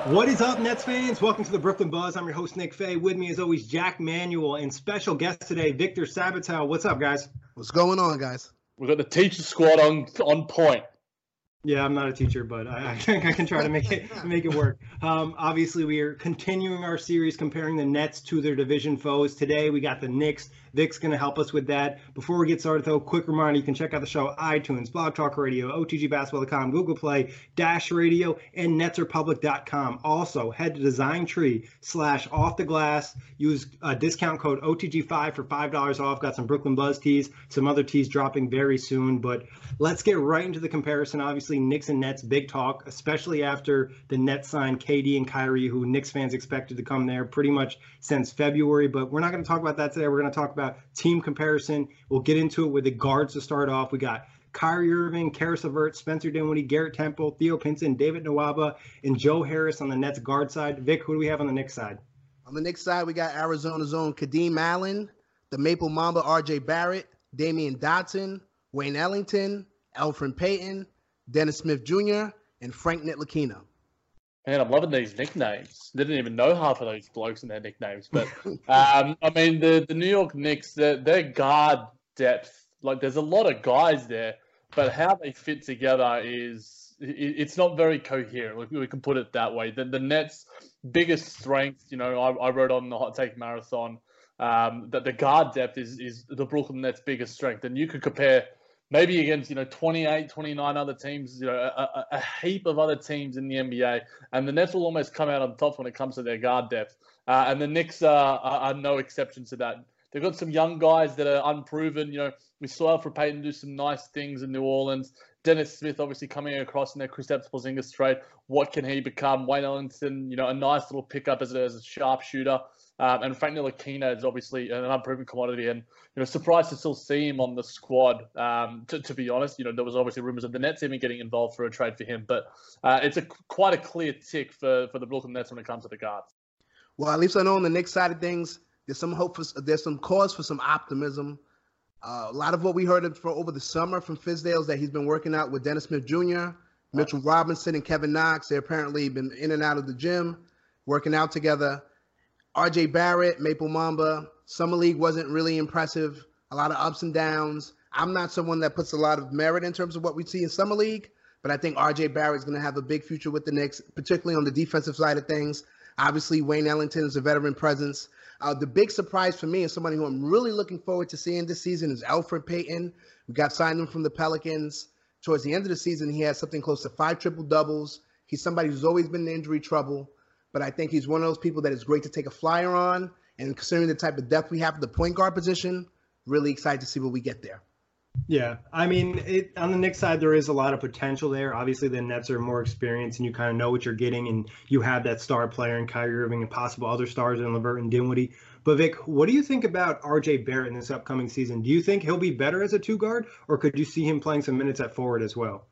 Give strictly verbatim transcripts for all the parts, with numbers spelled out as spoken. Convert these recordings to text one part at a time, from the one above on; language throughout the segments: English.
What is up, Nets fans? Welcome to the Brooklyn Buzz. I'm your host, Nick Fay. With me, as always, Jack Manuel and special guest today, Victor Sabatel. What's up, guys? What's going on, guys? We've got the teacher squad on on point. Yeah, I'm not a teacher, but I, I think I can try to make it make it work. Um, obviously, we are continuing our series comparing the Nets to their division foes. Today, we got the Knicks. Vic's going to help us with that. Before we get started, though, quick reminder, you can check out the show iTunes, Blog Talk Radio, O T G Basketball dot com, Google Play, Dash Radio, and Nets Republic dot com. Also, head to DesignTree slash Off the Glass. Use uh, discount code O T G five for five dollars off. Got some Brooklyn Buzz tees, some other tees dropping very soon. But let's get right into the comparison. Obviously, Knicks and Nets, big talk, especially after the Nets signed K D and Kyrie, who Knicks fans expected to come there pretty much since February. But we're not going to talk about that today. We're going to talk about team comparison. We'll get into it with the guards to start off. We got Kyrie Irving, Karis LeVert, Spencer Dinwiddie, Garrett Temple, Theo Pinson, David Nwaba, and Joe Harris on the Nets guard side. Vic, who do we have on the Knicks side? On the Knicks side, we got Arizona's own Kadeem Allen, the Maple Mamba R J Barrett, Damian Dotson, Wayne Ellington, Elfrid Payton, Dennis Smith Junior, and Frank Ntilikina. Man, I'm loving these nicknames. Didn't even know half of those blokes and their nicknames. But, um, I mean, the, the New York Knicks, their, their guard depth, like there's a lot of guys there, but how they fit together is, it, it's not very coherent. We, we can put it that way. The, the Nets' biggest strength, you know, I, I wrote on the Hot Take Marathon, um, that the guard depth is, is the Brooklyn Nets' biggest strength. And you could compare maybe against, you know, twenty-eight, twenty-nine other teams, you know, a, a heap of other teams in the N B A. And the Nets will almost come out on top when it comes to their guard depth. Uh, and the Knicks are, are, are no exception to that. They've got some young guys that are unproven. You know, we saw Elfrid Payton do some nice things in New Orleans. Dennis Smith obviously coming across in their Kristaps Porzingis trade. What can he become? Wayne Ellington, you know, a nice little pickup as a, as a sharpshooter. Um, and Frank Ntilikina is obviously an unproven commodity, and you know, surprised to still see him on the squad. Um, to, to be honest, you know, there was obviously rumors of the Nets even getting involved for a trade for him, but uh, it's a quite a clear tick for, for the Brooklyn Nets when it comes to the guards. Well, at least I know on the Knicks side of things, there's some hope for, there's some cause for some optimism. Uh, a lot of what we heard for over the summer from Fizdale is that he's been working out with Dennis Smith Junior, Mitchell Robinson, and Kevin Knox. They're apparently been in and out of the gym, working out together. R J Barrett, Maple Mamba, Summer League wasn't really impressive. A lot of ups and downs. I'm not someone that puts a lot of merit in terms of what we see in Summer League, but I think R J Barrett is going to have a big future with the Knicks, particularly on the defensive side of things. Obviously, Wayne Ellington is a veteran presence. Uh, the big surprise for me and somebody who I'm really looking forward to seeing this season is Elfrid Payton. We got signed him from the Pelicans. Towards the end of the season, he had something close to five triple-doubles. He's somebody who's always been in injury trouble. But I think he's one of those people that is great to take a flyer on. And considering the type of depth we have at the point guard position, really excited to see what we get there. Yeah, I mean, it, on the Knicks side, there is a lot of potential there. Obviously, the Nets are more experienced, and you kind of know what you're getting, and you have that star player in Kyrie Irving and possible other stars in LeVert and Dinwiddie. But, Vic, what do you think about R J Barrett in this upcoming season? Do you think he'll be better as a two-guard, or could you see him playing some minutes at forward as well?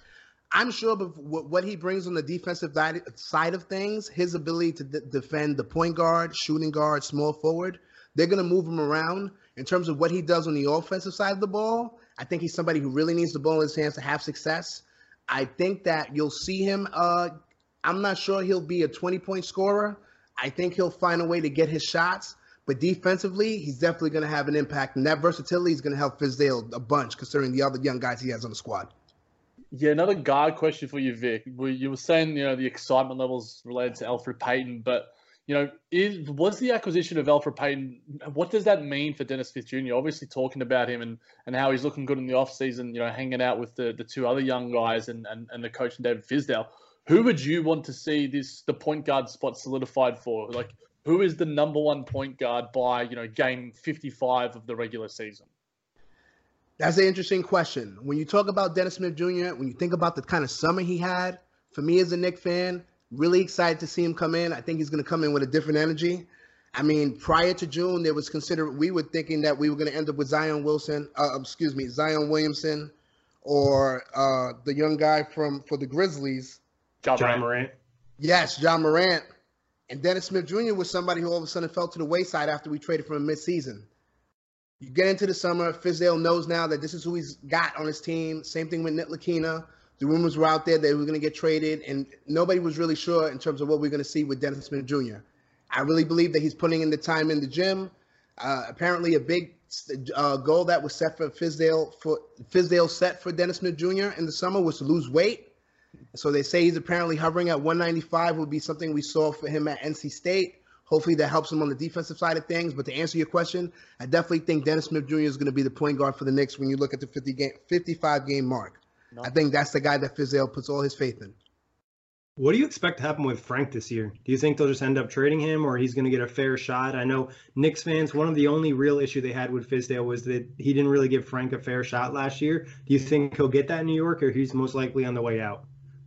I'm sure of what he brings on the defensive side of things, his ability to d- defend the point guard, shooting guard, small forward, they're going to move him around. In terms of what he does on the offensive side of the ball, I think he's somebody who really needs the ball in his hands to have success. I think that you'll see him. Uh, I'm not sure he'll be a twenty-point scorer. I think he'll find a way to get his shots. But defensively, he's definitely going to have an impact. And that versatility is going to help Fizdale a bunch, considering the other young guys he has on the squad. Yeah, another guard question for you, Vic. You were saying, you know, the excitement levels related to Elfrid Payton, but, you know, is, was the acquisition of Elfrid Payton, what does that mean for Dennis Smith Junior? Obviously talking about him and, and how he's looking good in the offseason, you know, hanging out with the, the two other young guys and, and, and the coach and David Fizdale. Who would you want to see this the point guard spot solidified for? Like, who is the number one point guard by, you know, game fifty-five of the regular season? That's an interesting question. When you talk about Dennis Smith Junior, when you think about the kind of summer he had, for me as a Knicks fan, really excited to see him come in. I think he's going to come in with a different energy. I mean, prior to June, there was considered, we were thinking that we were going to end up with Zion Wilson, uh, excuse me, Zion Williamson, or uh, the young guy from for the Grizzlies. Ja Ja Morant. Yes, Ja Morant. And Dennis Smith Junior was somebody who all of a sudden fell to the wayside after we traded from him midseason. You get into the summer, Fizdale knows now that this is who he's got on his team. Same thing with Ntilikina. The rumors were out there that we were going to get traded, and nobody was really sure in terms of what we we're going to see with Dennis Smith Junior I really believe that he's putting in the time in the gym. Uh, apparently, a big uh, goal that was set for Fizdale for Fizdale set for Dennis Smith Junior in the summer was to lose weight. So they say he's apparently hovering at one ninety-five. Would be something we saw for him at N C State. Hopefully that helps him on the defensive side of things. But to answer your question, I definitely think Dennis Smith Junior is going to be the point guard for the Knicks when you look at the fifty game, fifty-five game mark. No. I think that's the guy that Fizdale puts all his faith in. What do you expect to happen with Frank this year? Do you think they'll just end up trading him, or he's going to get a fair shot? I know Knicks fans, one of the only real issue they had with Fizdale was that he didn't really give Frank a fair shot last year. Do you think he'll get that in New York, or he's most likely on the way out?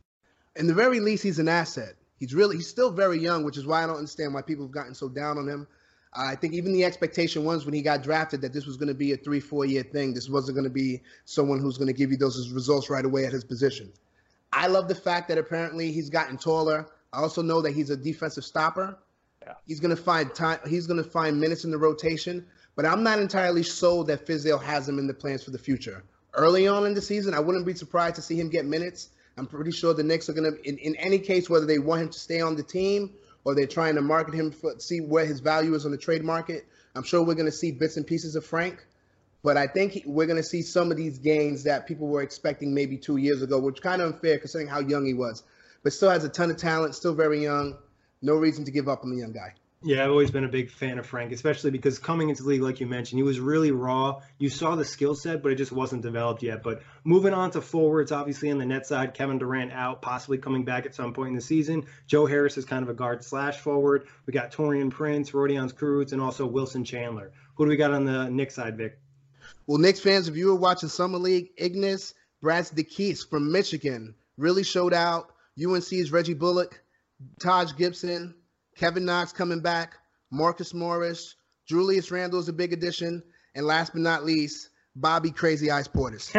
In the very least, he's an asset. He's really he's still very young, which is why I don't understand why people have gotten so down on him. Uh, I think even the expectation was when he got drafted that this was going to be a three, four-year thing. This wasn't going to be someone who's going to give you those results right away at his position. I love the fact that apparently he's gotten taller. I also know that he's a defensive stopper. Yeah. He's going to find time. He's going to find minutes in the rotation. But I'm not entirely sold that Fizdale has him in the plans for the future. Early on in the season, I wouldn't be surprised to see him get minutes. I'm pretty sure the Knicks are going to, in, in any case, whether they want him to stay on the team or they're trying to market him for see where his value is on the trade market. I'm sure we're going to see bits and pieces of Frank, but I think he, we're going to see some of these gains that people were expecting maybe two years ago, which is kind of unfair considering how young he was. But still has a ton of talent, still very young. No reason to give up on the young guy. Yeah, I've always been a big fan of Frank, especially because coming into the league, like you mentioned, he was really raw. You saw the skill set, but it just wasn't developed yet. But moving on to forwards, obviously on the net side, Kevin Durant out, possibly coming back at some point in the season. Joe Harris is kind of a guard slash forward. We got Taurean Prince, Rodion Kurucs, and also Wilson Chandler. Who do we got on the Knicks side, Vic? Well, Knicks fans, if you were watching Summer League, Ignas Brazdeikis from Michigan really showed out. U N C's Reggie Bullock, Taj Gibson, Kevin Knox coming back. Marcus Morris, Julius Randle is a big addition, and last but not least, Bobby Crazy Eyes Portis.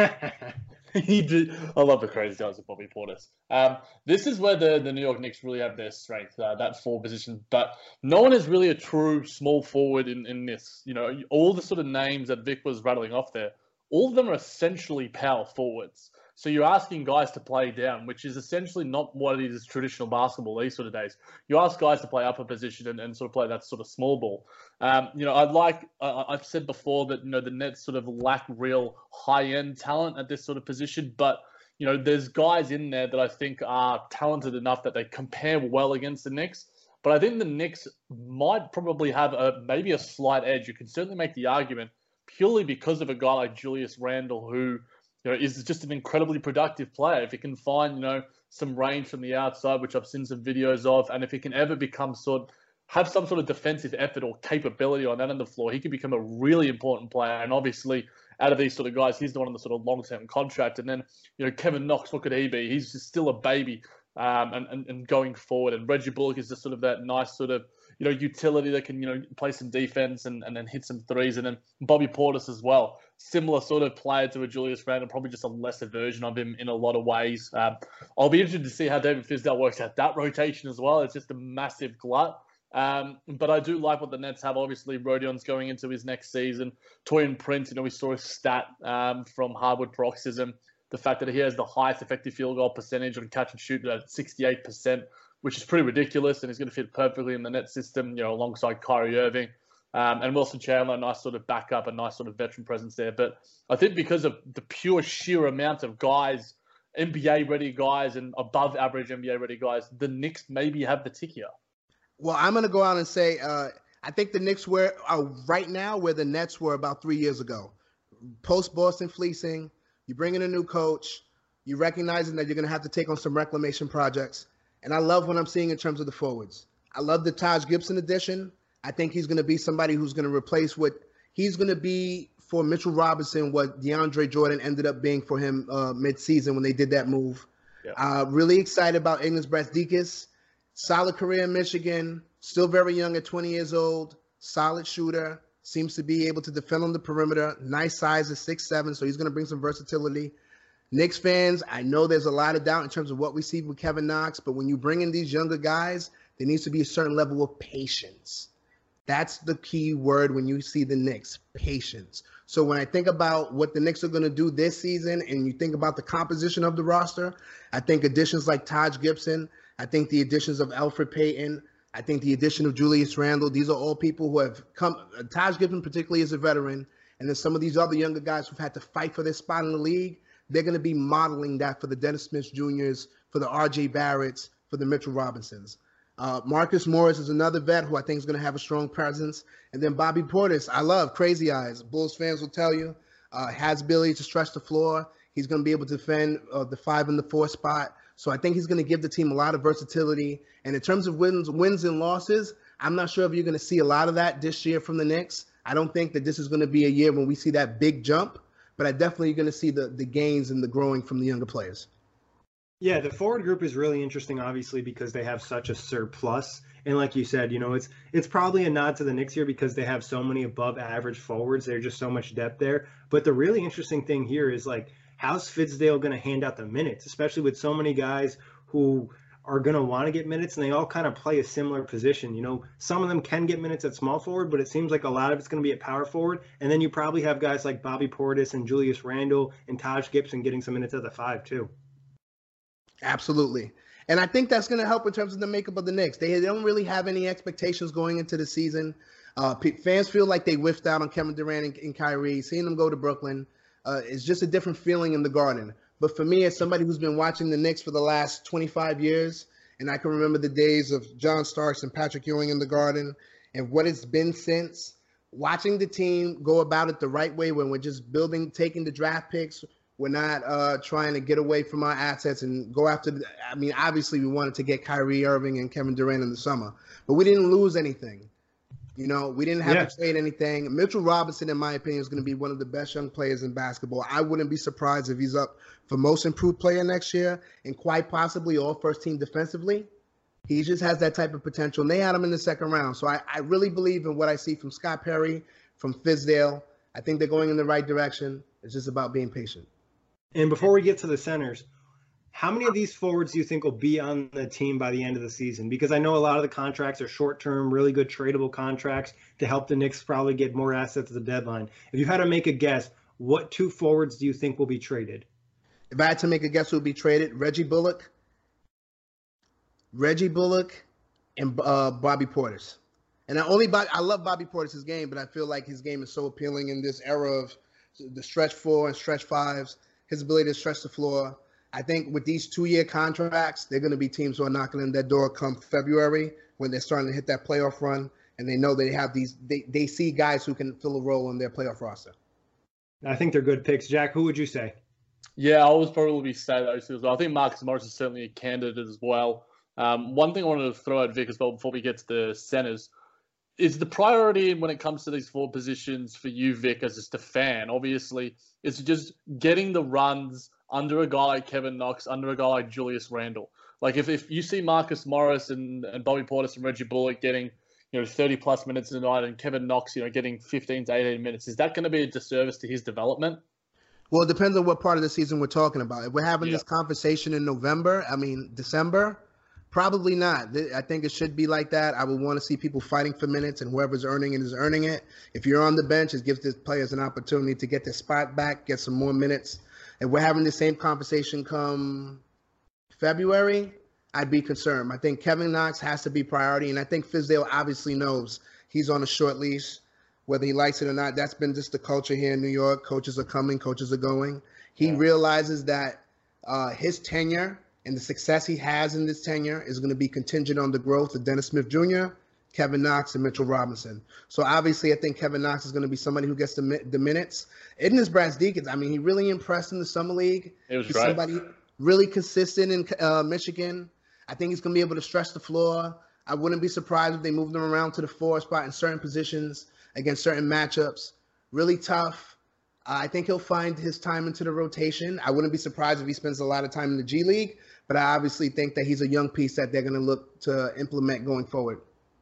He did. I love the Crazy Eyes of Bobby Portis. Um, this is where the, the New York Knicks really have their strength, uh, that forward position. But no one is really a true small forward in, in this. You know, all the sort of names that Vic was rattling off there, all of them are essentially power forwards. So you're asking guys to play down, which is essentially not what it is traditional basketball these sort of days. You ask guys to play upper position and, and sort of play that sort of small ball. Um, you know, I'd like, uh, I've said before that, you know, the Nets sort of lack real high-end talent at this sort of position, but, you know, there's guys in there that I think are talented enough that they compare well against the Knicks. But I think the Knicks might probably have a maybe a slight edge. You can certainly make the argument purely because of a guy like Julius Randle who, you know, is just an incredibly productive player. If he can find, you know, some range from the outside, which I've seen some videos of, and if he can ever become sort, have some sort of defensive effort or capability on that end of the floor, he could become a really important player. And obviously, out of these sort of guys, he's the one on the sort of long-term contract. And then, you know, Kevin Knox, what could he be? He's just still a baby, um, and, and and going forward. And Reggie Bullock is just sort of that nice sort of, you know, utility that can, you know, play some defense and, and then hit some threes. And then Bobby Portis as well. Similar sort of player to a Julius Randle, probably just a lesser version of him in a lot of ways. Um, I'll be interested to see how David Fizdale works out that rotation as well. It's just a massive glut. Um, but I do like what the Nets have. Obviously, Rodion's going into his next season. Taurean Prince, you know, we saw a stat um, from Hardwood Paroxysm. The fact that he has the highest effective field goal percentage on catch and shoot at sixty-eight percent, which is pretty ridiculous, and he's going to fit perfectly in the net system, you know, alongside Kyrie Irving. Um, and Wilson Chandler, a nice sort of backup, a nice sort of veteran presence there. But I think because of the pure sheer amount of guys, N B A-ready guys and above average N B A-ready guys, the Knicks maybe have the tick here. Well, I'm going to go out and say uh, I think the Knicks were are right now where the Nets were about three years ago. Post-Boston fleecing, you bring in a new coach, you recognizing that you're going to have to take on some reclamation projects. And I love what I'm seeing in terms of the forwards. I love the Taj Gibson addition. I think he's going to be somebody who's going to replace what he's going to be for Mitchell Robinson, what DeAndre Jordan ended up being for him uh, mid-season when they did that move. Yep. Uh, really excited about Ignas Brazdeikis. Solid career in Michigan, still very young at twenty years old, solid shooter, seems to be able to defend on the perimeter, nice size at six seven, so he's going to bring some versatility. Knicks fans, I know there's a lot of doubt in terms of what we see with Kevin Knox, but when you bring in these younger guys, there needs to be a certain level of patience. That's the key word when you see the Knicks, patience. So when I think about what the Knicks are going to do this season, and you think about the composition of the roster, I think additions like Taj Gibson, I think the additions of Elfrid Payton, I think the addition of Julius Randle, these are all people who have come. Taj Gibson particularly is a veteran, and then some of these other younger guys who've had to fight for their spot in the league, they're going to be modeling that for the Dennis Smith Juniors, for the R J Barretts, for the Mitchell Robinsons. Uh, Marcus Morris is another vet who I think is going to have a strong presence. And then Bobby Portis, I love Crazy Eyes. Bulls fans will tell you, uh, has ability to stretch the floor. He's going to be able to defend uh, the five and the four spot. So I think he's going to give the team a lot of versatility. And in terms of wins, wins and losses, I'm not sure if you're going to see a lot of that this year from the Knicks. I don't think that this is going to be a year when we see that big jump, but I definitely going to see the, the gains and the growing from the younger players. Yeah, the forward group is really interesting, obviously, because they have such a surplus. And like you said, you know, it's it's probably a nod to the Knicks here because they have so many above average forwards. There's just so much depth there. But the really interesting thing here is, like, how's Fizdale going to hand out the minutes, especially with so many guys who are going to want to get minutes, and they all kind of play a similar position. You know, some of them can get minutes at small forward, but it seems like a lot of it's going to be at power forward. And then you probably have guys like Bobby Portis and Julius Randle and Taj Gibson getting some minutes at the five, too. Absolutely. And I think that's going to help in terms of the makeup of the Knicks. They, they don't really have any expectations going into the season. Uh, p- fans feel like they whiffed out on Kevin Durant and, and Kyrie. Seeing them go to Brooklyn uh, is just a different feeling in the Garden. But for me, as somebody who's been watching the Knicks for the last twenty-five years, and I can remember the days of John Starks and Patrick Ewing in the Garden and what it's been since, watching the team go about it the right way when we're just building, taking the draft picks, we're not uh, trying to get away from our assets and go after the, I mean, obviously we wanted to get Kyrie Irving and Kevin Durant in the summer, but we didn't lose anything. You know, we didn't have yeah. to trade anything. Mitchell Robinson, in my opinion, is going to be one of the best young players in basketball. I wouldn't be surprised if he's up for most improved player next year and quite possibly all first team defensively. He just has that type of potential. And they had him in the second round. So I, I really believe in what I see from Scott Perry, from Fizdale. I think they're going in the right direction. It's just about being patient. And before we get to the centers, how many of these forwards do you think will be on the team by the end of the season? Because I know a lot of the contracts are short-term, really good tradable contracts to help the Knicks probably get more assets at the deadline. If you had to make a guess, what two forwards do you think will be traded? If I had to make a guess who would be traded, Reggie Bullock, Reggie Bullock, and uh, Bobby Portis. And I only I love Bobby Portis' game, but I feel like his game is so appealing in this era of the stretch four and stretch fives, his ability to stretch the floor. I think with these two-year contracts, they're going to be teams who are knocking on their door come February when they're starting to hit that playoff run, and they know they have these. They, they see guys who can fill a role in their playoff roster. I think they're good picks. Jack, who would you say? Yeah, I would probably say those two as well. I think Marcus Morris is certainly a candidate as well. Um, one thing I wanted to throw at Vic as well before we get to the centers is the priority when it comes to these four positions for you, Vic, as just a fan. Obviously, is just getting the runs under a guy like Kevin Knox, under a guy like Julius Randle. Like if, if you see Marcus Morris and, and Bobby Portis and Reggie Bullock getting, you know, thirty plus minutes a night and Kevin Knox, you know, getting fifteen to eighteen minutes, is that going to be a disservice to his development? Well, it depends on what part of the season we're talking about. If we're having yeah. this conversation in November, I mean, December, probably not. I think it should be like that. I would want to see people fighting for minutes, and whoever's earning it is earning it. If you're on the bench, it gives the players an opportunity to get their spot back, get some more minutes. If we're having the same conversation come February, I'd be concerned. I think Kevin Knox has to be priority, and I think Fizdale obviously knows he's on a short leash, whether he likes it or not. That's been just the culture here in New York. Coaches are coming, coaches are going. He yeah. realizes that uh, his tenure and the success he has in this tenure is going to be contingent on the growth of Dennis Smith Junior, Kevin Knox, and Mitchell Robinson. So obviously I think Kevin Knox is going to be somebody who gets the, the minutes. Idris Brazdeikis, I mean, he really impressed in the summer league. It was he's great. Somebody really consistent in uh, Michigan. I think he's going to be able to stretch the floor. I wouldn't be surprised if they moved him around to the four spot in certain positions against certain matchups. Really tough. Uh, I think he'll find his time into the rotation. I wouldn't be surprised if he spends a lot of time in the G League, but I obviously think that he's a young piece that they're going to look to implement going forward.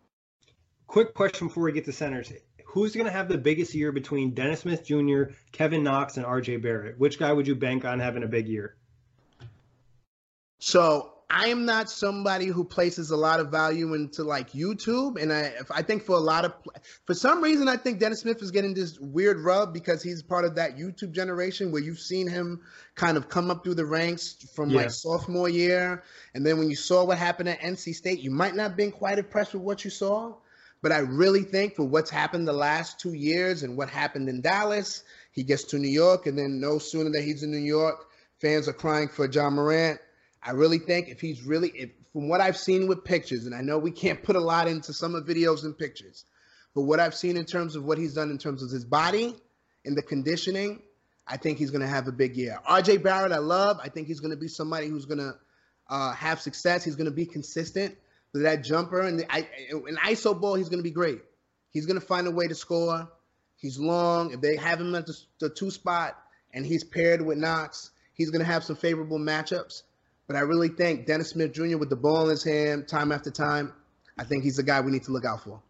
Quick question before we get to centers. Who's going to have the biggest year between Dennis Smith Junior, Kevin Knox, and R J Barrett? Which guy would you bank on having a big year? So I am not somebody who places a lot of value into like YouTube, and I I think for a lot of for some reason I think Dennis Smith is getting this weird rub because he's part of that YouTube generation where you've seen him kind of come up through the ranks from Yeah. like sophomore year, and then when you saw what happened at N C State, you might not have been quite impressed with what you saw, but I really think for what's happened the last two years and what happened in Dallas, he gets to New York, and then no sooner that he's in New York, fans are crying for John Morant. I really think if he's really, if, from what I've seen with pictures, and I know we can't put a lot into some of the videos and pictures, but what I've seen in terms of what he's done in terms of his body and the conditioning, I think he's going to have a big year. R J Barrett, I love. I think he's going to be somebody who's going to uh, have success. He's going to be consistent with that jumper. And the, I, in I S O ball, he's going to be great. He's going to find a way to score. He's long. If they have him at the, the two spot and he's paired with Knox, he's going to have some favorable matchups. But I really think Dennis Smith Junior with the ball in his hand time after time, I think he's the guy we need to look out for.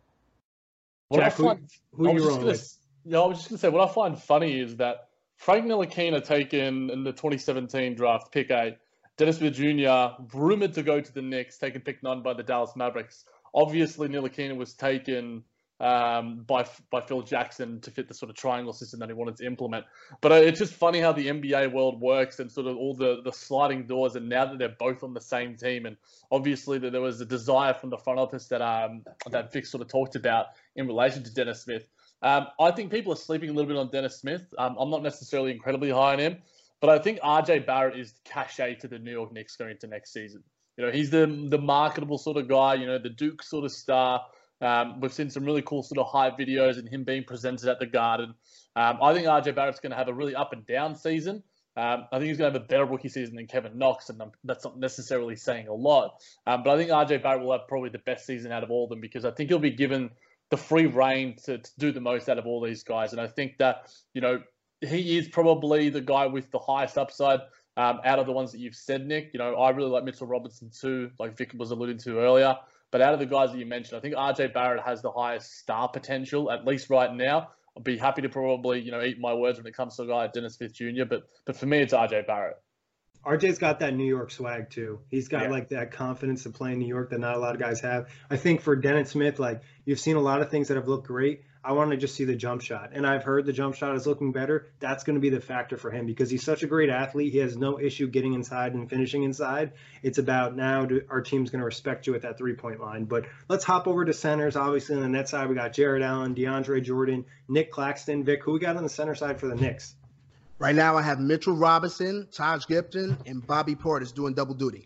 What Jack, I find, who, who I are was you just wrong gonna, with? Yeah, I was just going to say, what I find funny is that Frank Ntilikina taken in the twenty seventeen draft, pick eight. Dennis Smith Junior, rumored to go to the Knicks, taken pick nine by the Dallas Mavericks. Obviously, Ntilikina was taken um, by by Phil Jackson to fit the sort of triangle system that he wanted to implement. But uh, it's just funny how the N B A world works and sort of all the, the sliding doors. And now that they're both on the same team, and obviously that there was a desire from the front office that um that Vic sort of talked about in relation to Dennis Smith. Um, I think people are sleeping a little bit on Dennis Smith. Um, I'm not necessarily incredibly high on him, but I think R J Barrett is the cachet to the New York Knicks going into next season. You know, he's the the marketable sort of guy. You know, the Duke sort of star. Um, we've seen some really cool sort of hype videos and him being presented at the Garden. Um, I think R J Barrett's going to have a really up and down season. Um, I think he's going to have a better rookie season than Kevin Knox, and I'm, that's not necessarily saying a lot. Um, but I think R J Barrett will have probably the best season out of all of them because I think he'll be given the free reign to, to do the most out of all these guys. And I think that, you know, he is probably the guy with the highest upside um, out of the ones that you've said, Nick. You know, I really like Mitchell Robinson too, like Vic was alluding to earlier. But out of the guys that you mentioned, I think R J Barrett has the highest star potential, at least right now. I'll be happy to probably, you know, eat my words when it comes to a guy like Dennis Smith Junior But but for me, it's R J Barrett. R J's got that New York swag too. He's got Yeah. like that confidence to play in New York that not a lot of guys have. I think for Dennis Smith, like you've seen a lot of things that have looked great. I want to just see the jump shot. And I've heard the jump shot is looking better. That's going to be the factor for him because he's such a great athlete. He has no issue getting inside and finishing inside. It's about now do, our team's going to respect you at that three-point line. But let's hop over to centers. Obviously on the net side, we got Jared Allen, DeAndre Jordan, Nick Claxton. Vic, who we got on the center side for the Knicks? Right now, I have Mitchell Robinson, Taj Gibson, and Bobby Portis doing double duty.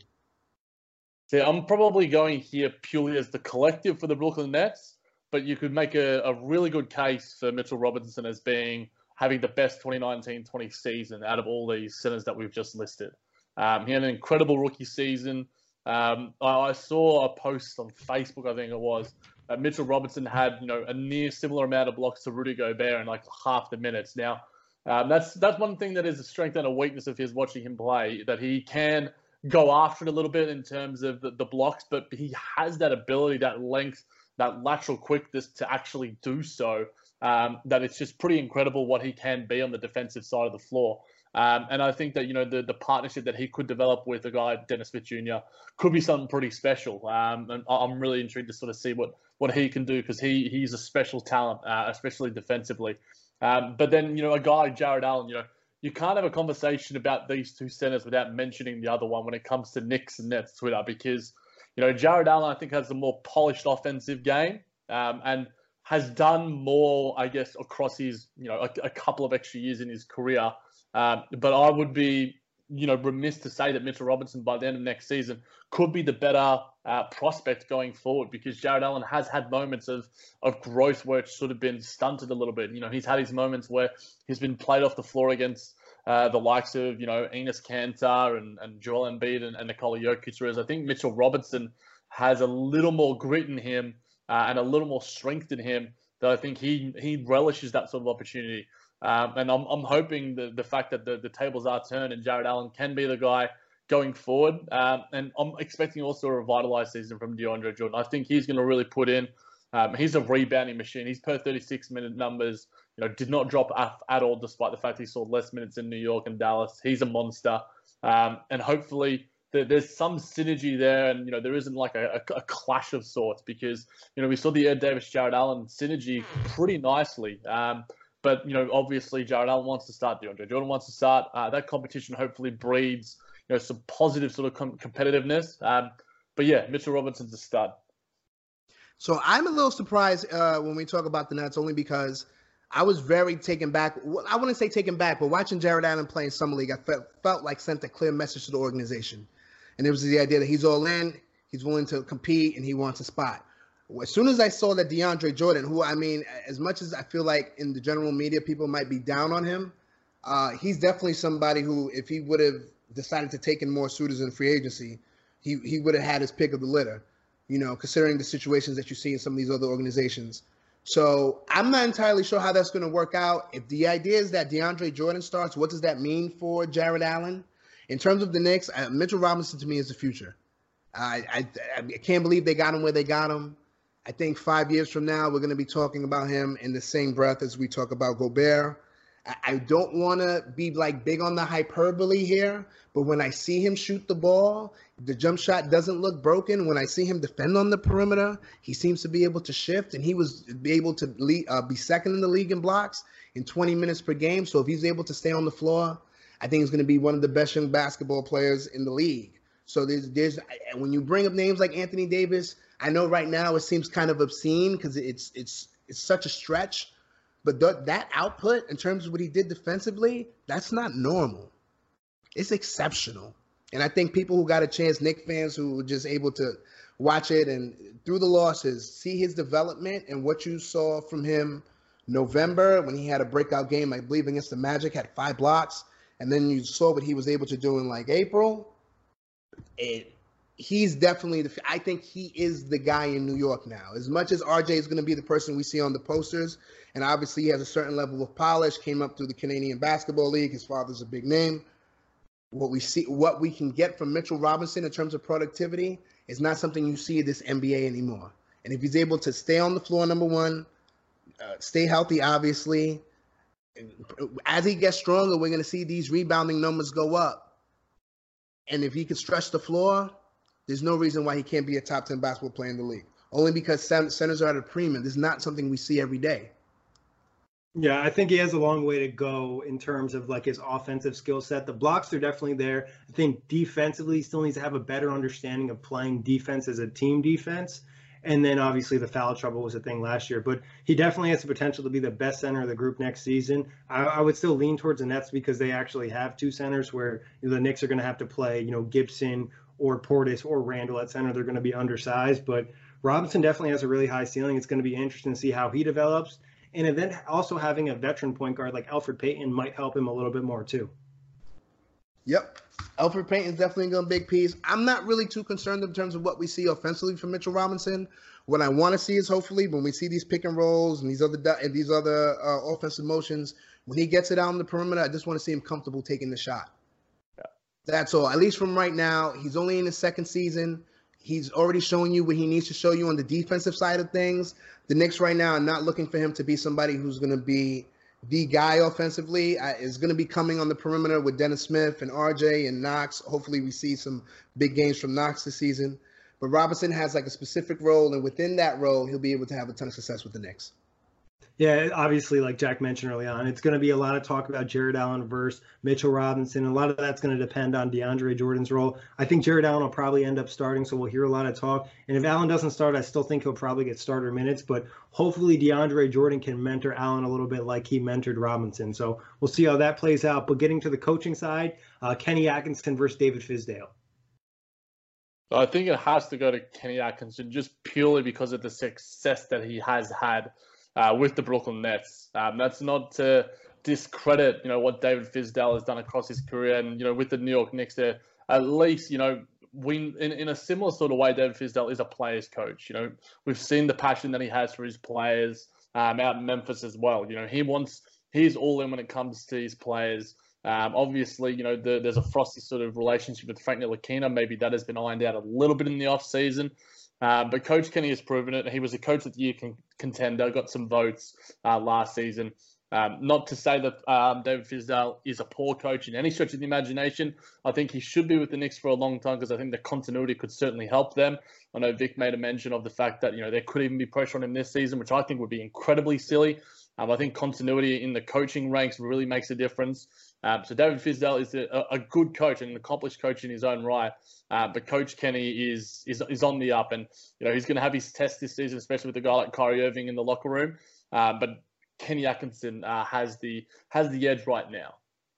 See, I'm probably going here purely as the collective for the Brooklyn Nets, but you could make a, a really good case for Mitchell Robinson as being having the best twenty nineteen twenty season out of all these centers that we've just listed. Um, he had an incredible rookie season. Um, I, I saw a post on Facebook, I think it was, that Mitchell Robinson had, you know, a near similar amount of blocks to Rudy Gobert in like half the minutes. Now, um, that's that's one thing that is a strength and a weakness of his watching him play, that he can go after it a little bit in terms of the, the blocks, but he has that ability, that length, that lateral quickness to actually do so, um, that it's just pretty incredible what he can be on the defensive side of the floor. Um, and I think that, you know, the, the partnership that he could develop with a guy like Dennis Smith Junior could be something pretty special. Um, and I'm really intrigued to sort of see what, what he can do because he he's a special talent, uh, especially defensively. Um, but then, you know, a guy like Jared Allen, you know, you can't have a conversation about these two centers without mentioning the other one when it comes to Knicks and Nets Twitter because, you know, Jared Allen, I think, has a more polished offensive game um, and has done more, I guess, across his, you know, a, a couple of extra years in his career. Um, but I would be, you know, remiss to say that Mitchell Robinson by the end of next season could be the better uh, prospect going forward because Jared Allen has had moments of, of growth where it's sort of been stunted a little bit. You know, he's had his moments where he's been played off the floor against uh, the likes of, you know, Enes Kanter and, and Joel Embiid and, and Nikola Jokic, whereas I think Mitchell Robinson has a little more grit in him uh, and a little more strength in him that I think he he relishes that sort of opportunity. Um, and I'm I'm hoping the, the fact that the, the tables are turned and Jared Allen can be the guy going forward. Um, and I'm expecting also a revitalized season from DeAndre Jordan. I think he's going to really put in. Um, he's a rebounding machine. He's per thirty-six minute numbers. You know, did not drop at, at all, despite the fact he saw less minutes in New York and Dallas. He's a monster. Um, and hopefully there, there's some synergy there, and you know there isn't like a, a, a clash of sorts because you know we saw the Ed Davis Jared Allen synergy pretty nicely. Um, but you know obviously Jared Allen wants to start, DeAndre Jordan wants to start. Uh, that competition hopefully breeds you know some positive sort of com- competitiveness. Um, but yeah, Mitchell Robinson's a stud. So I'm a little surprised uh, when we talk about the Nets, only because I was very taken back. I wouldn't say taken back, but watching Jared Allen play in Summer League, I felt, felt like sent a clear message to the organization. And it was the idea that he's all in, he's willing to compete, and he wants a spot. As soon as I saw that DeAndre Jordan, who, I mean, as much as I feel like in the general media people might be down on him, uh, he's definitely somebody who, if he would have decided to take in more suitors in free agency, he, he would have had his pick of the litter, you know, considering the situations that you see in some of these other organizations. So I'm not entirely sure how that's going to work out. If the idea is that DeAndre Jordan starts, what does that mean for Jared Allen? In terms of the Knicks, uh, Mitchell Robinson to me is the future. I, I, I can't believe they got him where they got him. I think five years from now, we're going to be talking about him in the same breath as we talk about Gobert. I, I don't want to be like big on the hyperbole here, but when I see him shoot the ball, the jump shot doesn't look broken. When I see him defend on the perimeter, he seems to be able to shift, and he was be able to lead, uh, be second in the league in blocks in twenty minutes per game. So if he's able to stay on the floor, I think he's going to be one of the best young basketball players in the league. So there's, there's, and when you bring up names like Anthony Davis, I know right now it seems kind of obscene because it's it's it's such a stretch, but th- that output in terms of what he did defensively, that's not normal. It's exceptional. And I think people who got a chance, Knicks fans who were just able to watch it and through the losses, see his development and what you saw from him November when he had a breakout game, I believe against the Magic, had five blocks. And then you saw what he was able to do in like April. It, he's definitely, the, I think he is the guy in New York now. As much as R J is going to be the person we see on the posters, and obviously he has a certain level of polish, came up through the Canadian Basketball League. His father's a big name. What we see, what we can get from Mitchell Robinson in terms of productivity is not something you see in this N B A anymore. And if he's able to stay on the floor, number one, uh, stay healthy, obviously, as he gets stronger, we're going to see these rebounding numbers go up. And if he can stretch the floor, there's no reason why he can't be a top ten basketball player in the league. Only because centers are at a premium. This is not something we see every day. Yeah, I think he has a long way to go in terms of like his offensive skill set. The blocks are definitely there. I think defensively, he still needs to have a better understanding of playing defense as a team defense. And then obviously the foul trouble was a thing last year, but he definitely has the potential to be the best center of the group next season. I, I would still lean towards the Nets because they actually have two centers where you know, the Knicks are going to have to play, you know, Gibson or Portis or Randall at center. They're going to be undersized, but Robinson definitely has a really high ceiling. It's going to be interesting to see how he develops. And then also having a veteran point guard like Elfrid Payton might help him a little bit more too. Yep. Elfrid Payton's definitely going to be a big piece. I'm not really too concerned in terms of what we see offensively from Mitchell Robinson. What I want to see is hopefully when we see these pick and rolls and these other and these other uh, offensive motions, when he gets it out on the perimeter, I just want to see him comfortable taking the shot. Yeah. That's all. At least from right now, he's only in his second season. He's already showing you what he needs to show you on the defensive side of things. The Knicks right now are not looking for him to be somebody who's going to be the guy offensively. Uh, is going to be coming on the perimeter with Dennis Smith and R J and Knox. Hopefully we see some big games from Knox this season. But Robinson has like a specific role, and within that role, he'll be able to have a ton of success with the Knicks. Yeah, obviously, like Jack mentioned early on, it's going to be a lot of talk about Jared Allen versus Mitchell Robinson. A lot of that's going to depend on DeAndre Jordan's role. I think Jared Allen will probably end up starting, so we'll hear a lot of talk. And if Allen doesn't start, I still think he'll probably get starter minutes. But hopefully DeAndre Jordan can mentor Allen a little bit like he mentored Robinson. So we'll see how that plays out. But getting to the coaching side, uh, Kenny Atkinson versus David Fizdale. I think it has to go to Kenny Atkinson just purely because of the success that he has had uh, with the Brooklyn Nets. Um, that's not to discredit, you know, what David Fizdale has done across his career, and you know, with the New York Knicks, there at least, you know, we in, in a similar sort of way, David Fizdale is a player's coach. You know, we've seen the passion that he has for his players um, out in Memphis as well. You know, he wants he's all in when it comes to his players. Um, obviously, you know, the, there's a frosty sort of relationship with Frank Ntilikina. Maybe that has been ironed out a little bit in the off season. Um, but Coach Kenny has proven it. He was a Coach of the Year con- contender, got some votes uh, last season. Um, not to say that um, David Fizdale is a poor coach in any stretch of the imagination. I think he should be with the Knicks for a long time because I think the continuity could certainly help them. I know Vic made a mention of the fact that, you know, there could even be pressure on him this season, which I think would be incredibly silly. Um, I think continuity in the coaching ranks really makes a difference. Um, so David Fizdale is a, a good coach and an accomplished coach in his own right. Uh, but Coach Kenny is, is is on the up, and you know he's going to have his test this season, especially with a guy like Kyrie Irving in the locker room. Uh, but Kenny Atkinson uh, has the has the edge right now.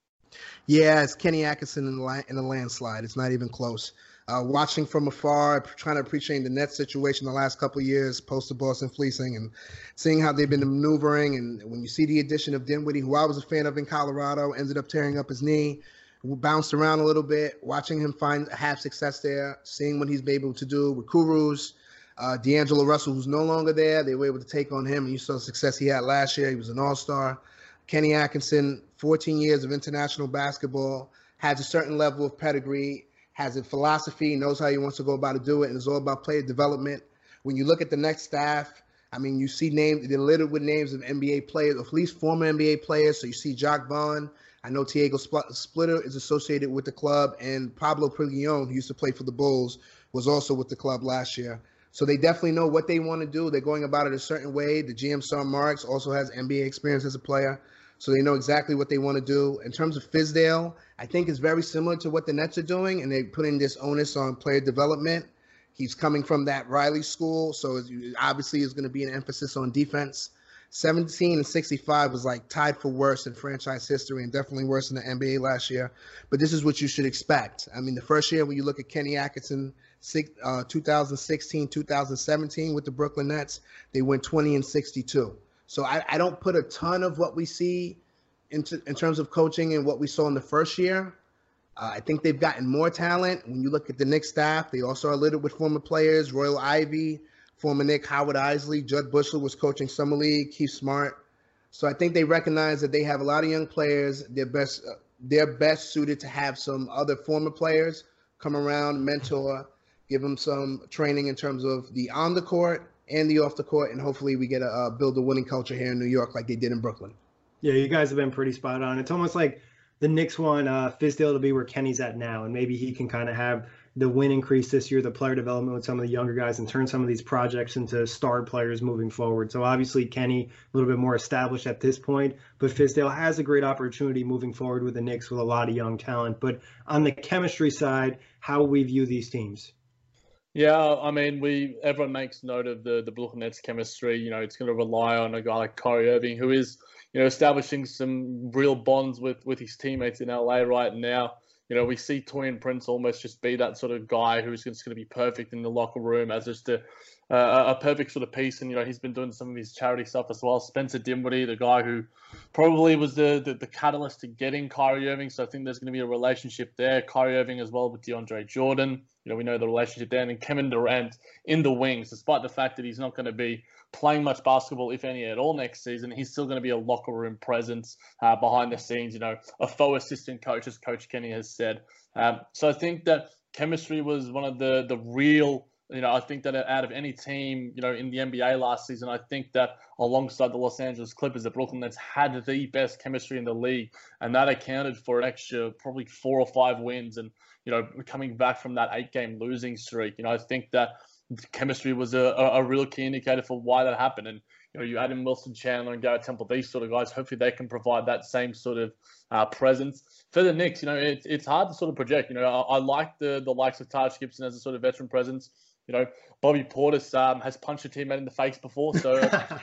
Yeah, it's Kenny Atkinson in the, in the landslide. It's not even close. Uh, watching from afar, trying to appreciate the Nets situation the last couple of years, post the Boston fleecing, and seeing how they've been maneuvering. And when you see the addition of Dinwiddie, who I was a fan of in Colorado, ended up tearing up his knee, bounced around a little bit, watching him find have success there, seeing what he's been able to do with Kurus, uh, D'Angelo Russell, who's no longer there. They were able to take on him, and you saw the success he had last year. He was an all-star. Kenny Atkinson, fourteen years of international basketball, has a certain level of pedigree, has a philosophy, knows how he wants to go about to do it, and it's all about player development. When you look at the next staff, I mean, you see names, they're littered with names of N B A players, or at least former N B A players. So you see Jacques Vaughn. I know Tiago Splitter is associated with the club, and Pablo Prigion, who used to play for the Bulls, was also with the club last year. So they definitely know what they want to do. They're going about it a certain way. The G M, Sean Marks, also has N B A experience as a player. So they know exactly what they want to do. In terms of Fizdale, I think it's very similar to what the Nets are doing, and they put in this onus on player development. He's coming from that Riley school, so obviously is going to be an emphasis on defense. seventeen and sixty-five was like tied for worst in franchise history, and definitely worse in the N B A last year. But this is what you should expect. I mean, the first year when you look at Kenny Atkinson, uh, two thousand sixteen, two thousand seventeen with the Brooklyn Nets, they went twenty and sixty-two. So I, I don't put a ton of what we see into, in terms of coaching and what we saw in the first year. Uh, I think they've gotten more talent. When you look at the Knicks staff, they also are littered with former players. Royal Ivey, former Knick Howard Isley, Judd Bushell was coaching Summer League, Keith Smart. So I think they recognize that they have a lot of young players. They're best, uh, they're best suited to have some other former players come around, mentor, give them some training in terms of the on the court and the off the court, and hopefully we get a uh, build a winning culture here in New York like they did in Brooklyn. Yeah, you guys have been pretty spot on. It's almost like the Knicks want uh, Fizdale to be where Kenny's at now, and maybe he can kind of have the win increase this year, the player development with some of the younger guys, and turn some of these projects into star players moving forward. So obviously Kenny a little bit more established at this point, but Fizdale has a great opportunity moving forward with the Knicks with a lot of young talent. But on the chemistry side, how we view these teams? Yeah, I mean, we everyone makes note of the the Brooklyn Nets chemistry. You know, it's going to rely on a guy like Kyrie Irving, who is, you know, establishing some real bonds with with his teammates in L A right now. You know, we see Taurean Prince almost just be that sort of guy who's just going to be perfect in the locker room as just a uh, a perfect sort of piece. And, you know, he's been doing some of his charity stuff as well. Spencer Dinwiddie, the guy who probably was the, the, the catalyst to getting Kyrie Irving. So I think there's going to be a relationship there. Kyrie Irving as well with DeAndre Jordan. You know, we know the relationship there. And then Kevin Durant in the wings, despite the fact that he's not going to be playing much basketball, if any at all, next season, he's still going to be a locker room presence uh, behind the scenes, you know, a faux assistant coach, as Coach Kenny has said. Um, so I think that chemistry was one of the the real, you know, I think that out of any team, you know, in the N B A last season, I think that alongside the Los Angeles Clippers, the Brooklyn Nets had the best chemistry in the league, and that accounted for an extra probably four or five wins, and, you know, coming back from that eight-game losing streak. You know, I think that chemistry was a, a real key indicator for why that happened. And, you know, you add in Wilson Chandler and Garrett Temple, these sort of guys, hopefully they can provide that same sort of uh, presence. For the Knicks, you know, it's it's hard to sort of project. You know, I, I like the the likes of Taj Gibson as a sort of veteran presence. You know, Bobby Portis um, has punched a teammate in the face before, so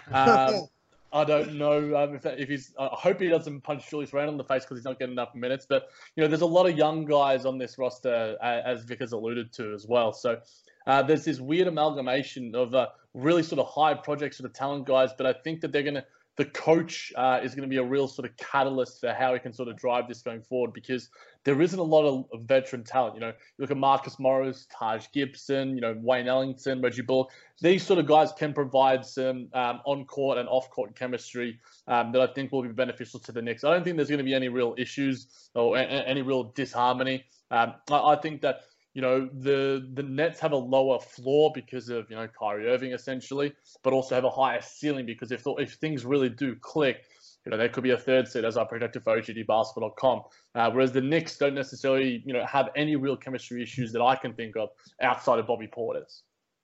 um, I don't know um, if, that, if he's. I hope he doesn't punch Julius Randle in the face because he's not getting enough minutes. But, you know, there's a lot of young guys on this roster, uh, as Vic has alluded to as well. So Uh, there's this weird amalgamation of uh, really sort of high project sort of talent guys, but I think that they're going to, the coach uh, is going to be a real sort of catalyst for how he can sort of drive this going forward, because there isn't a lot of veteran talent. You know, you look at Marcus Morris, Taj Gibson, you know, Wayne Ellington, Reggie Bullock. These sort of guys can provide some um, on-court and off-court chemistry um, that I think will be beneficial to the Knicks. I don't think there's going to be any real issues or a- any real disharmony. Um, I-, I think that, you know, the the Nets have a lower floor because of, you know, Kyrie Irving essentially, but also have a higher ceiling because if if things really do click, you know, there could be a third seed as I predicted for O G D basketball dot com. Uh, whereas the Knicks don't necessarily, you know, have any real chemistry issues that I can think of outside of Bobby Portis.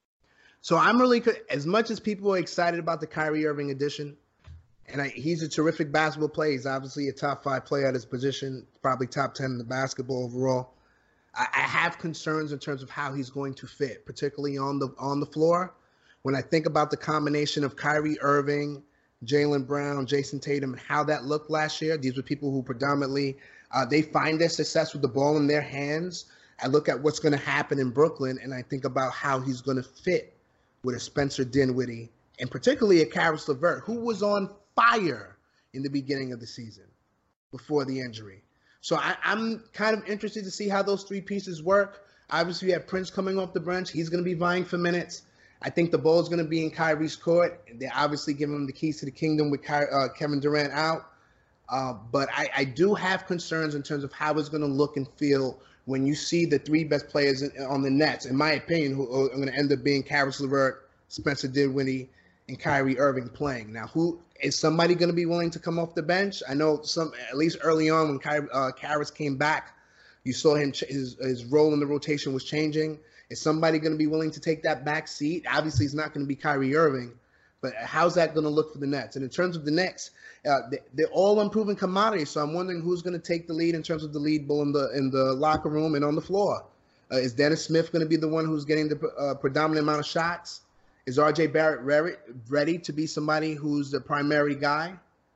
So I'm really, as much as people are excited about the Kyrie Irving addition, and I, he's a terrific basketball player. He's obviously a top five player at his position, probably top ten in the basketball overall. I, I have concerns in terms of how he's going to fit, particularly on the on the floor. When I think about the combination of Kyrie Irving, Jaylen Brown, Jason Tatum, and how that looked last year, these were people who predominantly, uh, they find their success with the ball in their hands. I look at what's going to happen in Brooklyn, and I think about how he's going to fit with a Spencer Dinwiddie, and particularly a Caris LeVert, who was on fire in the beginning of the season before the injury. So I, I'm kind of interested to see how those three pieces work. Obviously, you have Prince coming off the bench. He's going to be vying for minutes. I think the ball is going to be in Kyrie's court. They're obviously giving him the keys to the kingdom with Ky- uh, Kevin Durant out. Uh, but I, I do have concerns in terms of how it's going to look and feel when you see the three best players in, on the Nets, in my opinion, who are going to end up being Caris LeVert, Spencer Dinwiddie, and Kyrie Irving playing. Now, who is somebody going to be willing to come off the bench? I know some, at least early on when Ky, uh, Caris came back, you saw him ch- his his role in the rotation was changing. Is somebody going to be willing to take that back seat? Obviously, it's not going to be Kyrie Irving, but how's that going to look for the Nets? And in terms of the Nets, uh, they, they're all unproven commodities. So I'm wondering who's going to take the lead in terms of the lead bull in the in the locker room and on the floor. Uh, is Dennis Smith going to be the one who's getting the uh, predominant amount of shots? Is R J Barrett ready, ready to be somebody who's the primary guy?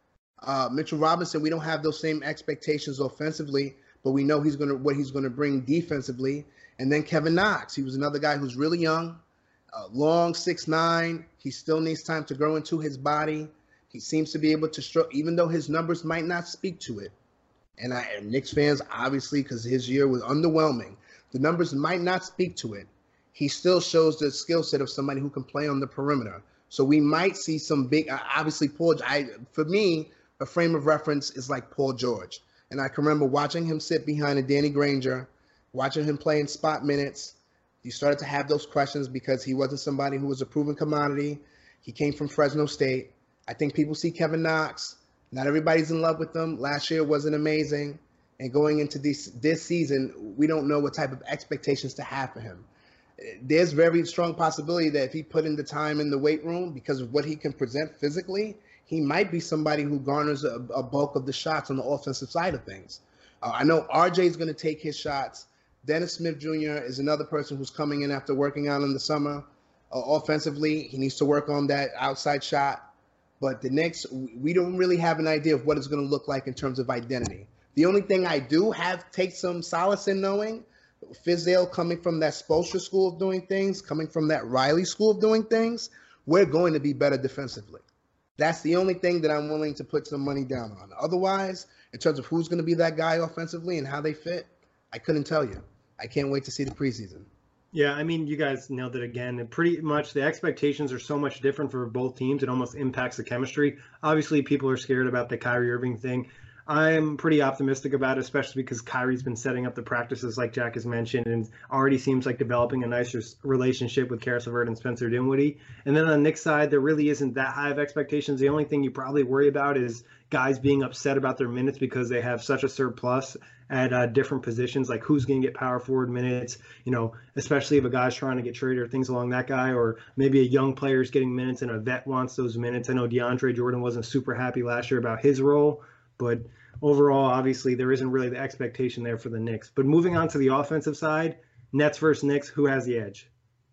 Uh, Mitchell Robinson, we don't have those same expectations offensively, but we know he's going to what he's going to bring defensively. And then Kevin Knox, he was another guy who's really young, uh, long, six nine. He still needs time to grow into his body. He seems to be able to stroke, even though his numbers might not speak to it. And I, and Knicks fans, obviously, because his year was underwhelming, the numbers might not speak to it. He still shows the skill set of somebody who can play on the perimeter. So we might see some big, obviously, Paul, I, for me, a frame of reference is like Paul George. And I can remember watching him sit behind a Danny Granger, watching him play in spot minutes. You started to have those questions because he wasn't somebody who was a proven commodity. He came from Fresno State. I think people see Kevin Knox. Not everybody's in love with him. Last year wasn't amazing. And going into this, this season, we don't know what type of expectations to have for him. There's very strong possibility that if he put in the time in the weight room because of what he can present physically, he might be somebody who garners a, a bulk of the shots on the offensive side of things. Uh, I know R J is going to take his shots. Dennis Smith Junior is another person who's coming in after working out in the summer. Uh, offensively, he needs to work on that outside shot. But the Knicks, we don't really have an idea of what it's going to look like in terms of identity. The only thing I do have take some solace in knowing, Fizdale coming from that Spoelstra school of doing things, coming from that Riley school of doing things, we're going to be better defensively. That's the only thing that I'm willing to put some money down on. Otherwise, in terms of who's going to be that guy offensively and how they fit, I couldn't tell you. I can't wait to see the preseason. Yeah, I mean, you guys nailed it again. And pretty much the expectations are so much different for both teams. It almost impacts the chemistry. Obviously, people are scared about the Kyrie Irving thing. I'm pretty optimistic about it, especially because Kyrie's been setting up the practices like Jack has mentioned and already seems like developing a nicer relationship with Caris LeVert and Spencer Dinwiddie. And then on the Knicks side, there really isn't that high of expectations. The only thing you probably worry about is guys being upset about their minutes because they have such a surplus at uh, different positions, like who's going to get power forward minutes, you know, especially if a guy's trying to get traded or things along that guy, or maybe a young player's getting minutes and a vet wants those minutes. I know DeAndre Jordan wasn't super happy last year about his role, but overall, obviously, there isn't really the expectation there for the Knicks. But moving on to the offensive side, Nets versus Knicks, who has the edge?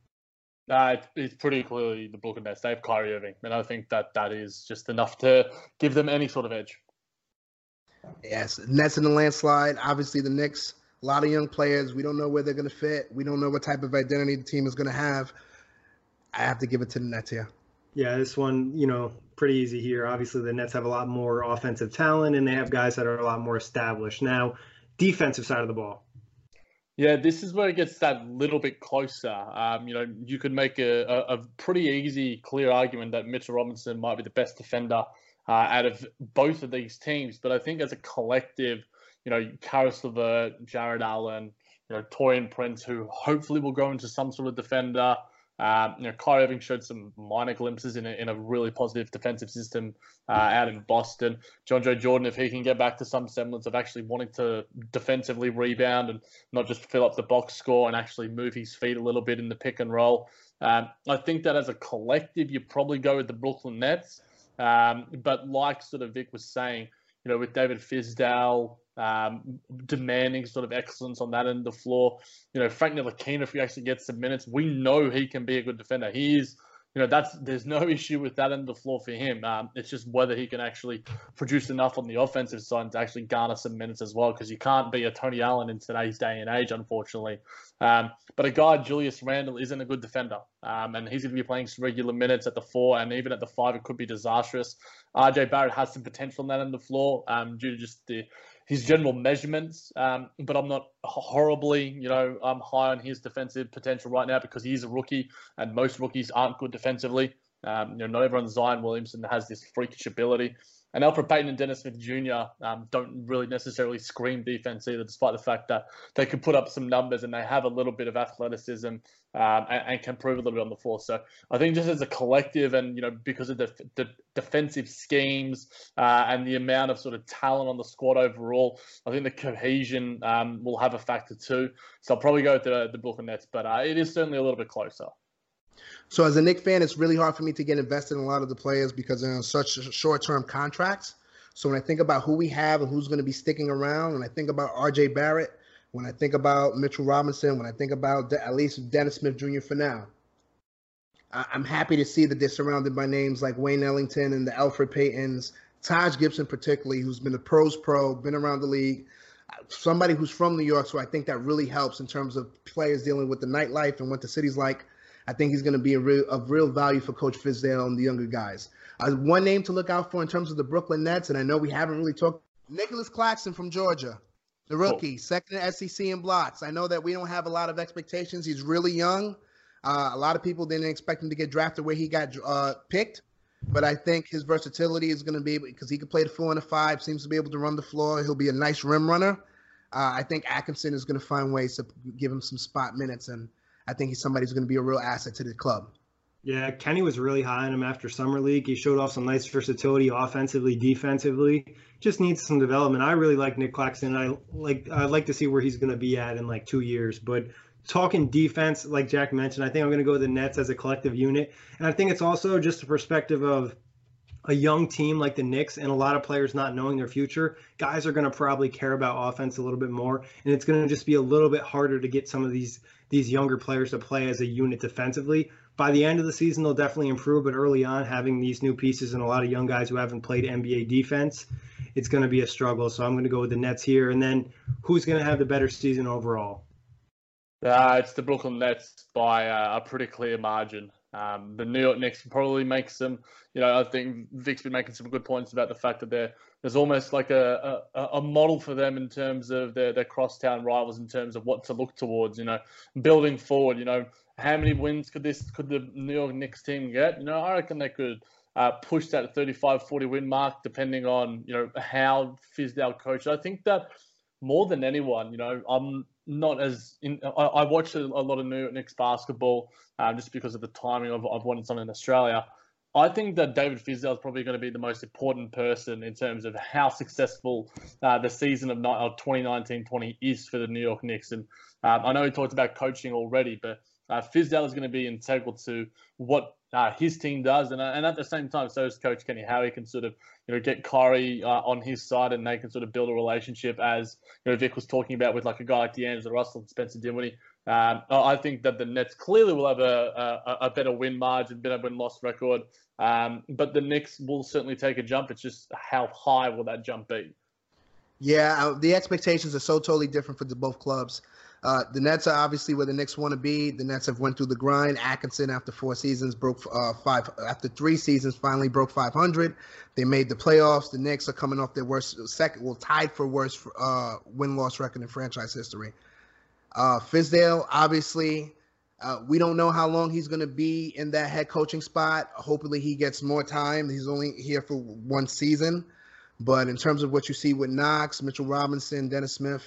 Uh, it's pretty clearly the Brooklyn Nets. They have Kyrie Irving, and I think that that is just enough to give them any sort of edge. Yes, Nets in the landslide. Obviously, the Knicks, a lot of young players. We don't know where they're going to fit. We don't know what type of identity the team is going to have. I have to give it to the Nets here. Yeah, this one, you know, pretty easy here. Obviously, the Nets have a lot more offensive talent, and they have guys that are a lot more established. Now, defensive side of the ball. Yeah, this is where it gets that little bit closer. Um, you know, you could make a, a, a pretty easy, clear argument that Mitchell Robinson might be the best defender uh, out of both of these teams. But I think as a collective, you know, Caris LeVert, Jared Allen, you know, Taurean Prince, who hopefully will go into some sort of defender Um, you know, Kyrie Irving showed some minor glimpses in a, in a really positive defensive system uh, out in Boston. DeAndre Jordan, if he can get back to some semblance of actually wanting to defensively rebound and not just fill up the box score and actually move his feet a little bit in the pick and roll, um, I think that as a collective, you probably go with the Brooklyn Nets. Um, but like sort of Vic was saying, you know, with David Fizdale um, demanding sort of excellence on that end of the floor, you know, Frank Ntilikina, if he actually gets some minutes, we know he can be a good defender. He is, you know, that's there's no issue with that end of the floor for him. Um, it's just whether he can actually produce enough on the offensive side to actually garner some minutes as well, because you can't be a Tony Allen in today's day and age, unfortunately. Um, but a guy, Julius Randle, isn't a good defender, um, and he's going to be playing some regular minutes at the four, and even at the five, it could be disastrous. R J Barrett has some potential on that end of the floor um, due to just the his general measurements, um, but I'm not horribly, you know, um, high on his defensive potential right now because he is a rookie, and most rookies aren't good defensively. Um, you know, not everyone Zion Williamson has this freakish ability. And Elfrid Payton and Dennis Smith Junior Um, don't really necessarily scream defense either, despite the fact that they can put up some numbers and they have a little bit of athleticism um, and, and can prove a little bit on the floor. So I think just as a collective and, you know, because of the, the defensive schemes uh, and the amount of sort of talent on the squad overall, I think the cohesion um, will have a factor too. So I'll probably go with the, the Brooklyn Nets, but uh, it is certainly a little bit closer. So as a Knicks fan, it's really hard for me to get invested in a lot of the players because they're on such short-term contracts. So when I think about who we have and who's going to be sticking around, when I think about R J Barrett, when I think about Mitchell Robinson, when I think about at least Dennis Smith Junior for now, I'm happy to see that they're surrounded by names like Wayne Ellington and the Elfrid Paytons, Taj Gibson particularly, who's been a pros pro, been around the league, somebody who's from New York. So I think that really helps in terms of players dealing with the nightlife and what the city's like. I think he's going to be a real, of real value for Coach Fizdale and the younger guys. Uh, one name to look out for in terms of the Brooklyn Nets, and I know we haven't really talked, Nicholas Claxton from Georgia, the rookie, oh. second in S E C in blocks. I know that we don't have a lot of expectations. He's really young. Uh, a lot of people didn't expect him to get drafted where he got uh, picked, but I think his versatility is going to be, because he can play the four and the five, seems to be able to run the floor. He'll be a nice rim runner. Uh, I think Atkinson is going to find ways to give him some spot minutes, and I think he's somebody who's going to be a real asset to the club. Yeah, Kenny was really high on him after Summer League. He showed off some nice versatility offensively, defensively. Just needs some development. I really like Nick Claxton. I like I'd like to see where he's going to be at in like two years. But talking defense, like Jack mentioned, I think I'm going to go with the Nets as a collective unit. And I think it's also just a perspective of a young team like the Knicks and a lot of players not knowing their future. Guys are going to probably care about offense a little bit more, and it's going to just be a little bit harder to get some of these these younger players to play as a unit defensively. By the end of the season, they'll definitely improve, but early on, having these new pieces and a lot of young guys who haven't played N B A defense, it's going to be a struggle. So I'm going to go with the Nets here. And then who's going to have the better season overall? Uh, it's the Brooklyn Nets by uh, a pretty clear margin. Um, the New York Knicks probably make some, you know, I think Vic's been making some good points about the fact that they're, there's almost like a, a, a model for them in terms of their, their crosstown rivals, in terms of what to look towards, you know, building forward. You know, how many wins could this, could the New York Knicks team get? You know, I reckon they could uh, push that thirty-five, forty win mark, depending on, you know, how Fizdale coached. I think that more than anyone, you know, I'm not as in, I, I watch a, a lot of New York Knicks basketball um, just because of the timing of, of when it's on in Australia. I think that David Fizdale is probably going to be the most important person in terms of how successful uh, the season of twenty nineteen twenty is for the New York Knicks. And um, I know he talked about coaching already, but uh, Fizdale is going to be integral to what uh, his team does. And, uh, and at the same time, so is Coach Kenny, how he can sort of, you know, get Kyrie uh, on his side, and they can sort of build a relationship, as, you know, Vic was talking about with like a guy like D'Angelo Russell and Spencer Dinwiddie. Um, I think that the Nets clearly will have a, a, a better win margin, better win-loss record. Um, but the Knicks will certainly take a jump. It's just how high will that jump be? Yeah, uh, the expectations are so totally different for the both clubs. Uh, the Nets are obviously where the Knicks want to be. The Nets have went through the grind. Atkinson, after four seasons, broke uh, five. After three seasons, finally broke five hundred. They made the playoffs. The Knicks are coming off their worst, second, well, tied for worst uh, win-loss record in franchise history. Uh, Fizdale, obviously, uh, we don't know how long he's going to be in that head coaching spot. Hopefully, he gets more time. He's only here for one season. But in terms of what you see with Knox, Mitchell Robinson, Dennis Smith,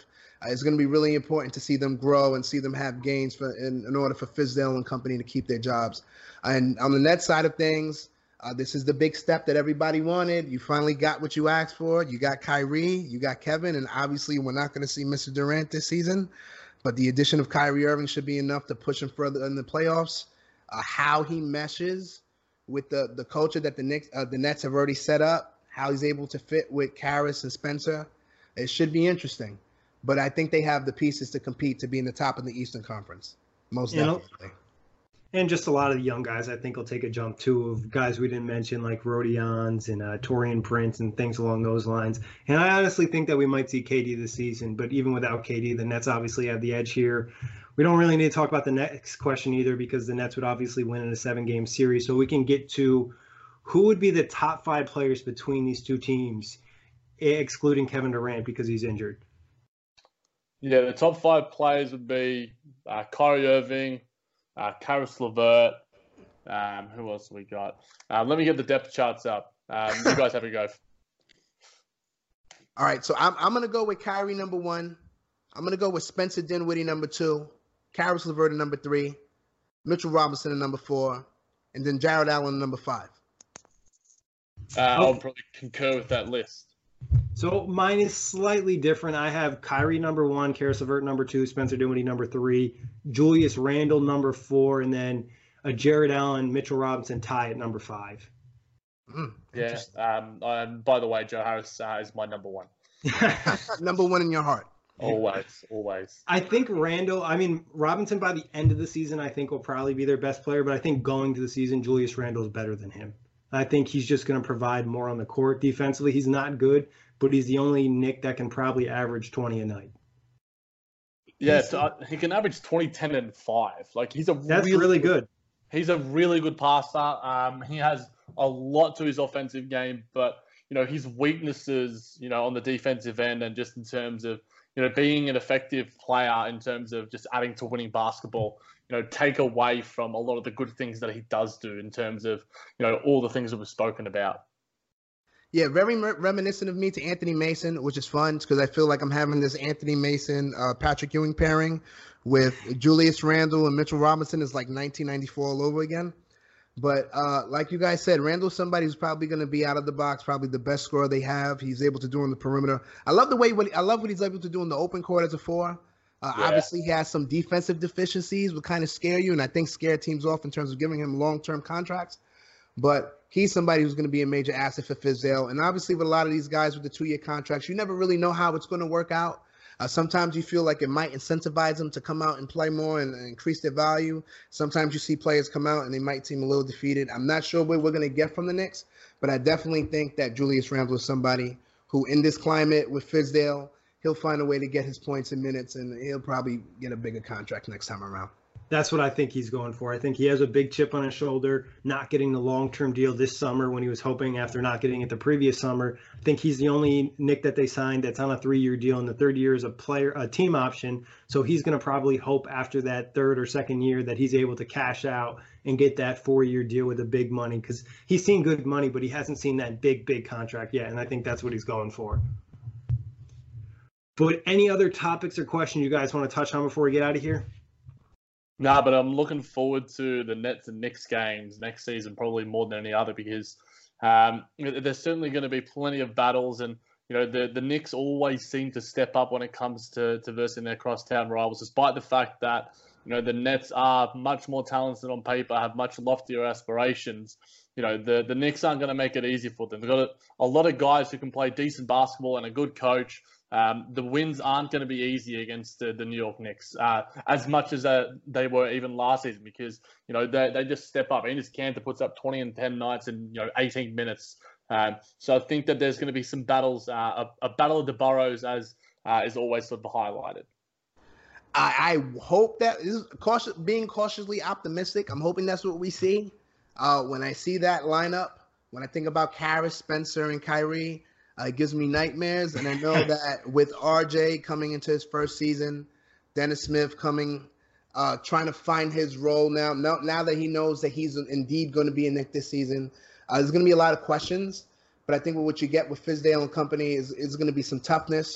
Uh, it's going to be really important to see them grow and see them have gains for in, in order for Fizdale and company to keep their jobs. And on the Nets side of things, uh, this is the big step that everybody wanted. You finally got what you asked for. You got Kyrie, you got Kevin, and obviously we're not going to see Mister Durant this season. But the addition of Kyrie Irving should be enough to push him further in the playoffs. Uh, how he meshes with the, the culture that the Knicks, uh, the Nets have already set up, how he's able to fit with Karras and Spencer, it should be interesting. But I think they have the pieces to compete to be in the top of the Eastern Conference, most You know, definitely. And just a lot of the young guys, I think, will take a jump too, of guys we didn't mention like Rodions and uh, Torian Prince and things along those lines. And I honestly think that we might see K D this season, but even without K D, the Nets obviously have the edge here. We don't really need to talk about the next question either, because the Nets would obviously win in a seven-game series. So we can get to who would be the top five players between these two teams, excluding Kevin Durant because he's injured. Yeah, the top five players would be uh, Kyrie Irving, uh, Karis LeVert. Um, who else have we got? Uh, let me get the depth charts up. Um, you guys have a go. All right, so I'm I'm gonna go with Kyrie number one. I'm gonna go with Spencer Dinwiddie number two, Karis LeVert at number three, Mitchell Robinson at number four, and then Jared Allen at number five. Uh, I'll probably concur with that list. So mine is slightly different. I have Kyrie number one, Karis LeVert number two, Spencer Dinwiddie number three, Julius Randle number four, and then a Jared Allen, Mitchell Robinson tie at number five. Mm, Yeah. Um, and by the way, Joe Harris uh, is my number one. number one in your heart. Always, always. I think Randall, I mean, Robinson by the end of the season, I think will probably be their best player, but I think going to the season, Julius Randle is better than him. I think he's just going to provide more on the court. Defensively, he's not good, but he's the only Nick that can probably average twenty a night. Yeah, so, uh, he can average twenty, ten, and five. Like he's a That's really, really good. He's a really good passer. Um, he has a lot to his offensive game, but you know his weaknesses, you know, on the defensive end and just in terms of you know being an effective player in terms of just adding to winning basketball. You know, take away from a lot of the good things that he does do in terms of you know all the things that we've spoken about. Yeah, very reminiscent of me to Anthony Mason, which is fun because I feel like I'm having this Anthony Mason, uh, Patrick Ewing pairing with Julius Randle and Mitchell Robinson is like nineteen ninety-four all over again. But uh, like you guys said, Randle's somebody who's probably going to be out of the box, probably the best scorer they have. He's able to do on the perimeter. I love the way what I love what he's able to do in the open court as a four. Uh, Yeah. Obviously, he has some defensive deficiencies, would kind of scare you, and I think scare teams off in terms of giving him long-term contracts. But he's somebody who's going to be a major asset for Fizdale. And obviously, with a lot of these guys with the two-year contracts, you never really know how it's going to work out. Uh, sometimes you feel like it might incentivize them to come out and play more and, and increase their value. Sometimes you see players come out and they might seem a little defeated. I'm not sure what we're going to get from the Knicks, but I definitely think that Julius Randle is somebody who, in this climate with Fizdale, he'll find a way to get his points and minutes, and he'll probably get a bigger contract next time around. That's what I think he's going for. I think he has a big chip on his shoulder, not getting the long-term deal this summer when he was hoping after not getting it the previous summer. I think he's the only Nick that they signed that's on a three-year deal, and the third year is a player, a team option. So he's going to probably hope after that third or second year that he's able to cash out and get that four-year deal with the big money, because he's seen good money, but he hasn't seen that big, big contract yet, and I think that's what he's going for. But any other topics or questions you guys want to touch on before we get out of here? No, but I'm looking forward to the Nets and Knicks games next season, probably more than any other, because um, there's certainly going to be plenty of battles, and you know the the Knicks always seem to step up when it comes to to versing their crosstown rivals, despite the fact that you know the Nets are much more talented on paper, have much loftier aspirations. You know the the Knicks aren't going to make it easy for them. They've got a, a lot of guys who can play decent basketball and a good coach. Um, the wins aren't going to be easy against the, the New York Knicks, uh, as much as uh, they were even last season, because you know they they just step up. Enes Kanter puts up twenty and ten nights in you know eighteen minutes. Um, so I think that there's going to be some battles, uh, a, a battle of the boroughs, as uh, is always sort of highlighted. I, I hope that this is cautious, being cautiously optimistic. I'm hoping that's what we see. Uh, when I see that lineup, when I think about Karras, Spencer, and Kyrie. Uh, it gives me nightmares, and I know that with R J coming into his first season, Dennis Smith coming, uh, trying to find his role now, now, now that he knows that he's indeed going to be a Knick this season, uh, there's going to be a lot of questions. But I think what you get with Fizdale and company is, is going to be some toughness,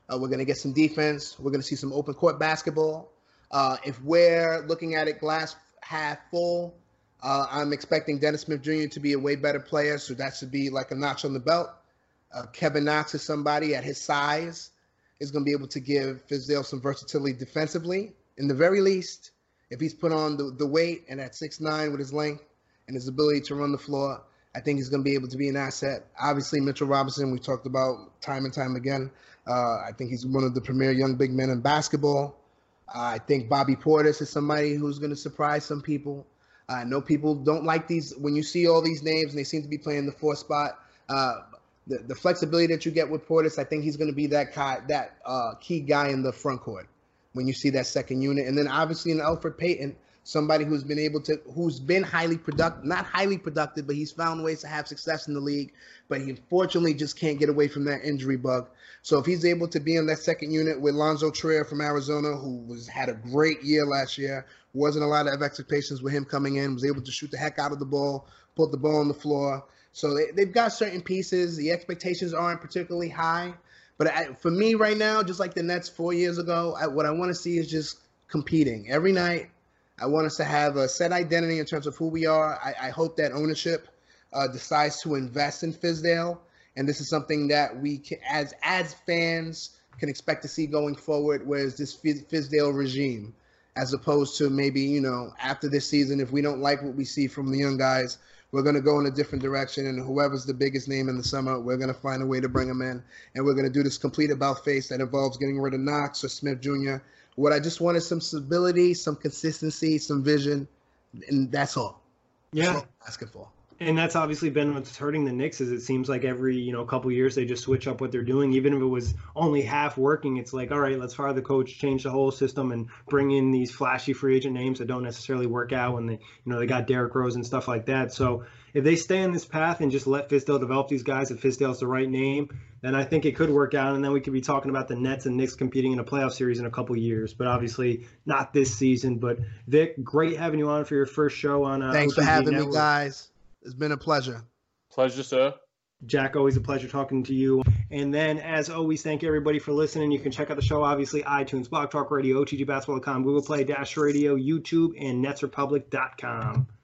Uh, we're going to get some defense. We're going to see some open court basketball. Uh, if we're looking at it glass half full, uh, I'm expecting Dennis Smith Junior to be a way better player, so that should be like a notch on the belt. Uh, Kevin Knox is somebody at his size is going to be able to give Fizdale some versatility defensively. In the very least, if he's put on the, the weight and at six nine with his length and his ability to run the floor, I think he's going to be able to be an asset. Obviously, Mitchell Robinson, we talked about time and time again. Uh, I think he's one of the premier young big men in basketball. Uh, I think Bobby Portis is somebody who's going to surprise some people. Uh, I know people don't like these. When you see all these names and they seem to be playing the fourth spot, uh, the, the flexibility that you get with Portis, I think he's going to be that guy, that uh, key guy in the front court when you see that second unit. And then obviously in Elfrid Payton, somebody who's been able to, who's been highly productive, not highly productive, but he's found ways to have success in the league, but he unfortunately just can't get away from that injury bug. So if he's able to be in that second unit with Lonzo Trier from Arizona, who was had a great year last year, wasn't a lot of expectations with him coming in, was able to shoot the heck out of the ball, put the ball on the floor. So they, they've got certain pieces. The expectations aren't particularly high. But I, for me right now, just like the Nets four years ago, I, what I want to see is just competing. Every night, I want us to have a set identity in terms of who we are. I, I hope that ownership uh, decides to invest in Fizdale. And this is something that we, can, as as fans, can expect to see going forward, whereas this Fizdale regime, as opposed to maybe, you know, after this season, if we don't like what we see from the young guys, we're going to go in a different direction, and whoever's the biggest name in the summer, we're going to find a way to bring them in, and we're going to do this complete about-face that involves getting rid of Knox or Smith Junior What I just want is some stability, some consistency, some vision, and that's all. Yeah. That's all I'm asking for. And that's obviously been what's hurting the Knicks is it seems like every, you know, couple years they just switch up what they're doing. Even if it was only half working, it's like, all right, let's fire the coach, change the whole system, and bring in these flashy free agent names that don't necessarily work out when they, you know, they got Derrick Rose and stuff like that. So if they stay on this path and just let Fizdale develop these guys, if Fizdale's the right name, then I think it could work out. And then we could be talking about the Nets and Knicks competing in a playoff series in a couple of years, but obviously not this season. But Vic, great having you on for your first show on uh, Thanks O T G for having Network. me, guys. It's been a pleasure. Pleasure, sir. Jack, always a pleasure talking to you. And then, as always, thank you everybody for listening. You can check out the show, obviously, iTunes, Blog Talk Radio, O T G Basketball dot com, Google Play, Dash Radio, YouTube, and Nets Republic dot com.